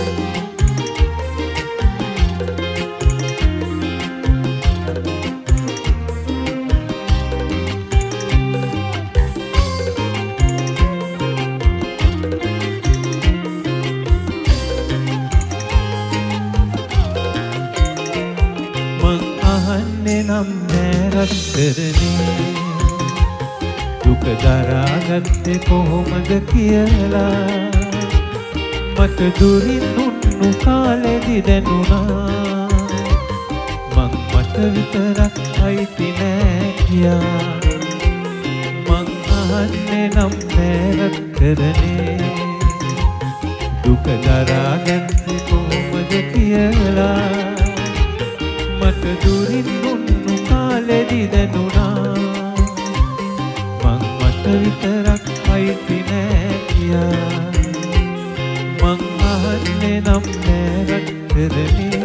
නම් නෑ රත්තරනේ දුක දරාගත්තේ කොහොමද කියලා මට දුරින් උන්නු කාලෙදි දැනුණා මං මට විතරක් අයිති නෑ කියා මං අහන්නේ නම් නෑ රත්තරනේ දුක දරාගත්තේ කොහොමද කියලා මට දුරින් උන්නු කාලෙදි දැනුණා මං මට විතරක් අයිති නෑ කියා මං අහන්නේ නම් නෑ රත්තරනේ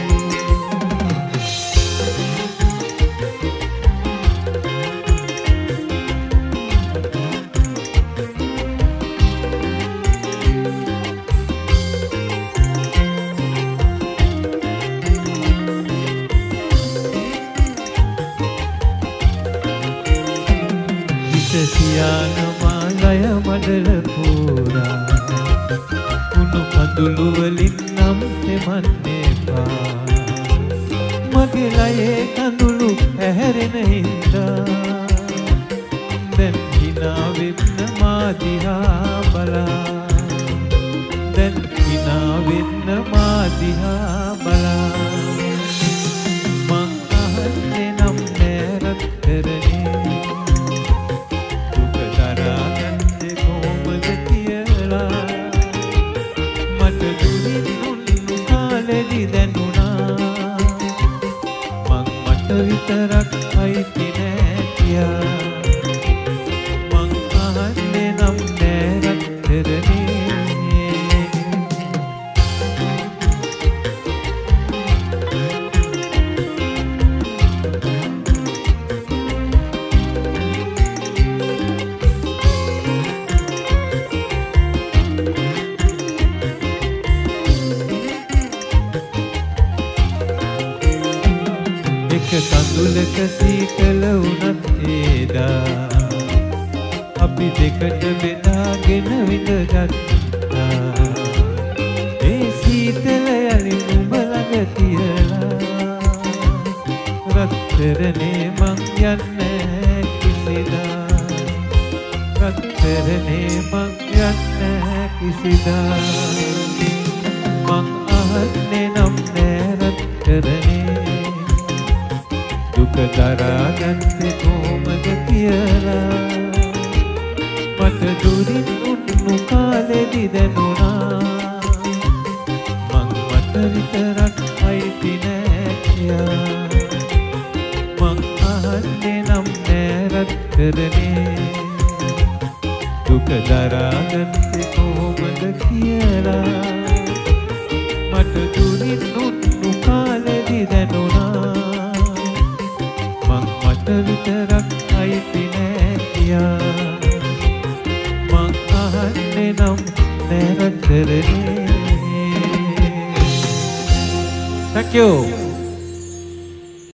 සියානමාලය මඩල පූරා උණු කඳුළු වලින් නම් තෙමන්නේපා මගේ ලයේ කඳුළු ඇහැරෙන හින්දා දැන් හිනා වෙන්න මා දිහා බලා දැන් හිනා වෙන්න මා දිහා බලා මං අහන්නේ නම් නෑ රත්තරනේ විතරක් අයිති නෑ කියා මං අහන්නේ නම් නෑ රත්තරනේ කඳුලක සීතල වුණත් ඒදා අපි දෙකට බෙදාගෙන විඳගත්තා ඒ සීතල යලින් උඹ ළඟ තියලා රත්තරනේ මං යන්නේ කිසිදා රත්තරනේ මං යන්නේ කිසිදා මං අහන්නේ නම් නෑ රත්තරනේ දුක දරාගත්තේ කොහොමද කියලා මට දුරින් උන්නු කාලෙදි දැනුණා මං මට විතරක් අයිති නෑ කියා මං අහන්නේ නම් නෑ රත්තරනේ දුක දරාගත්තේ කොහොමද කියලා මට දුරින් උන්නු කාලෙදි දැනුණා විතරක් අයිති නෑ කියා මං අහන්නේ නම් නෑ රත්තරනේ. Thank you.